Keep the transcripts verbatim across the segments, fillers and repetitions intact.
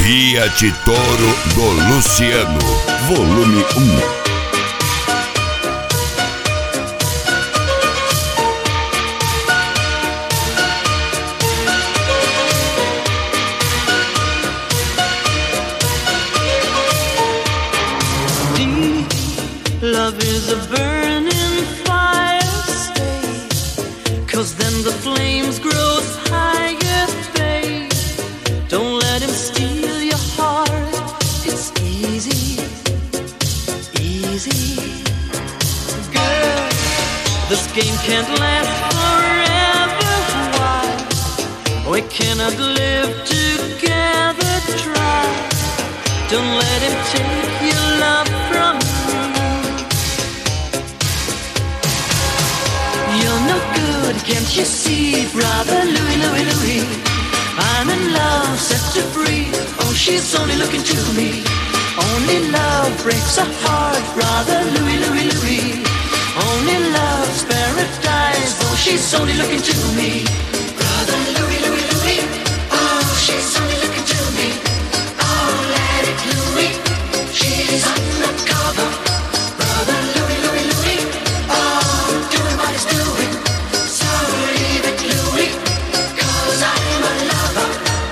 Fiat Toro do Luciano, volume um. Love is a burning fire, stay, 'cause then the flames grow higher, babe. Don't let him steal your heart, it's easy, easy. Girl, this game can't last forever, why? We cannot live together, try. Don't let him take your love from you. You're no good, can't you see, brother Louie, Louie, Louie? I'm in love, set to free. Oh, she's only looking to me. Only love breaks a heart, brother Louie, Louie, Louie. Only love's paradise. Oh, she's only looking to me. Brother Louie, Louie, Louie. Oh, she's only looking to me. Oh, let it Louie. She's undercover. Brother Louie, Louie, Louie. Oh, doing what he's doing. So leave it, Louie, 'cause I'm a lover.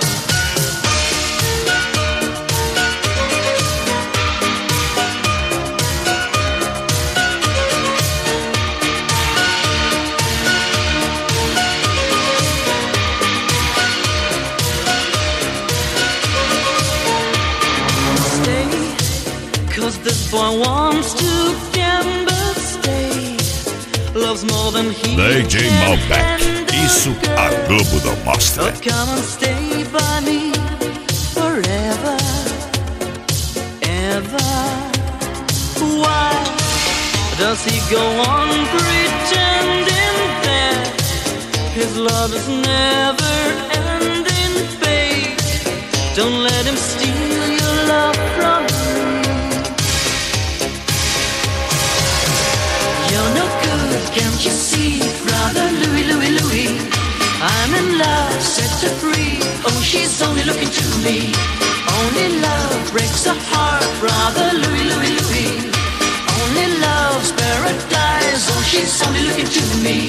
Stay, 'cause this boy wants to gamble, stay. Loves more than he D J can Malbec, handle, isso a girl. Globo não mostra. Oh, come and stay by me forever, ever. Why does he go on pretending that his love is never ending, babe? Don't let him steal your love from you. You're no good, can't you see, brother Louie, Louie, Louie? I'm in love, set her free. Oh, she's only looking to me. Only love breaks a heart, brother Louie, Louie, Louie. Only love's paradise. Oh, she's only looking to me.